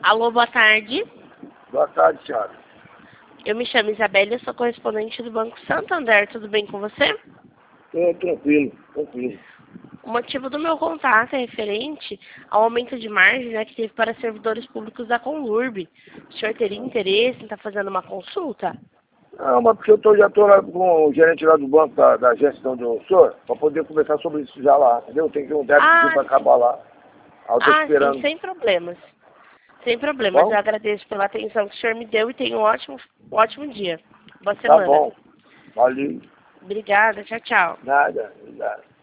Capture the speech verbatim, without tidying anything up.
Alô, boa tarde. Boa tarde, senhora. Eu me chamo Isabelle, eu sou correspondente do Banco Santander. Tudo bem com você? Tô tranquilo, tranquilo. O motivo do meu contato é referente ao aumento de margem, né, que teve para servidores públicos da Conlurb. O senhor teria interesse em estar fazendo uma consulta? Não, mas porque eu tô, já estou lá com o gerente lá do banco, da, da gestão do senhor, para poder conversar sobre isso já lá, entendeu? Tem que um débito Ah, para acabar lá. Aí eu tô ah, esperando. sim, sem problemas. Sem problemas. Bom? Eu agradeço pela atenção que o senhor me deu e tenha um ótimo, um ótimo dia. Boa Tá semana. bom. Valeu. Obrigada. Tchau, tchau. Nada, obrigado.